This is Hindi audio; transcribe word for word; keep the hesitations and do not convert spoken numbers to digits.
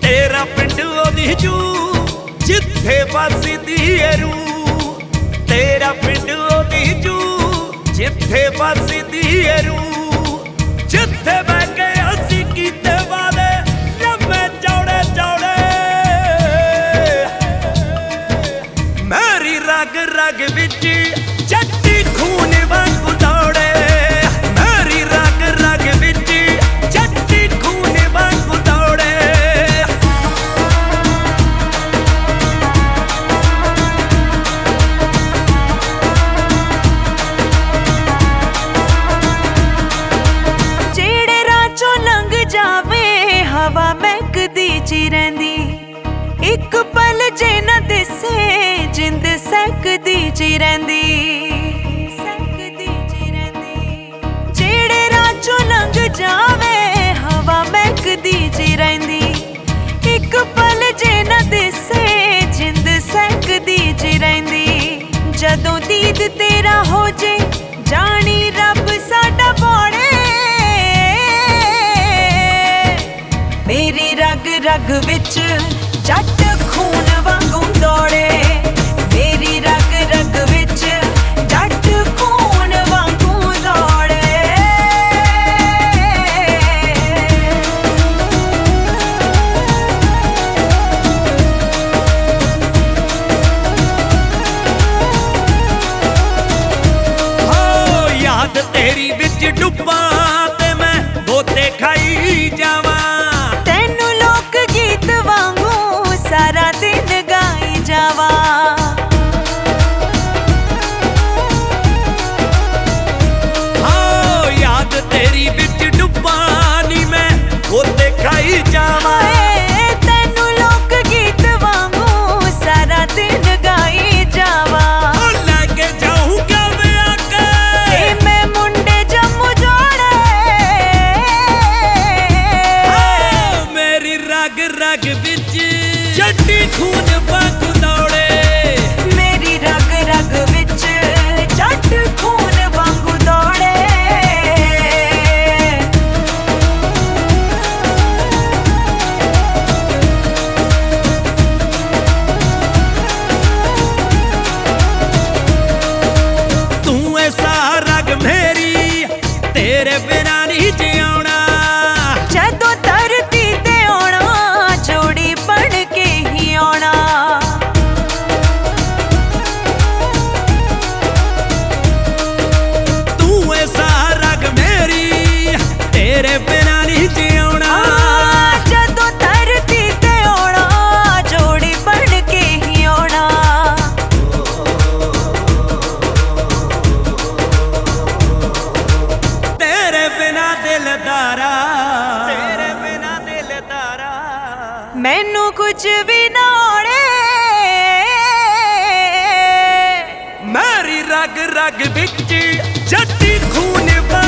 तेरा पिंड ओदी जू जिथे बसदी है रूह, तेरा पिंड ओदी जू जिथे बसदी है रूह, जिथे बह के असी कीते वादे लम्मे चौड़े चौड़े। मेरी रग रग विच जट्टी खून वांगू दौड़े, मेरी रग रग विच जट्टी खून वांगू दौड़े। जेड़े राचों लंघ जावे हवा महकदी ची रहिंदी, एक पल जे न दिसे जिंद सहकदी ची रहिंदी। जेड़े राचों लंघ जावे हवा महकदी ची रहिंदी, एक पल जे न दिसे जिंद सहकदी ची रहिंदी। जदों दीद तेरा हो जे जानी रब साडा बौड़े, मेरी रग रग विच जट खून वांगू दौड़े, मेरी रग रग विच जट खून वांगू दौड़े। हो याद तेरी विच डुब्बा ते मैं गोते खाई जावां, तेनू लोक गीत वांगू सारा दिन गाई जावा। हाँ याद तेरी विच डुब्बा नी मैं गोते खाई जावां। हाय तेनू लोक गीत वांगू सारा दिन गाई जावा। ओ लेके जाऊंगा मैं आके ते मैं मुंडे जम्मू जोड़े, हाँ, मेरी रग रग विच जट्टी खून वांगू दौड़े, मेरी रग रग विच जट खून वांगू दौड़े। तू ऐसा रग मेरी तेरे बिना नहीं जियाना। जदों धरती ते आउणा जोड़ी बन के ही आउणा। तू ऐसा रग मेरी तेरे बिना नहीं जियाना। जदों धरती ते आउणा जोड़ी बन के ही आउणा। तेरे बिना दिलदारा, तेरे बिना दिलदारा मैनू कुछ भी ना ओढ़े, मेरी रग रग विच जट्टी खून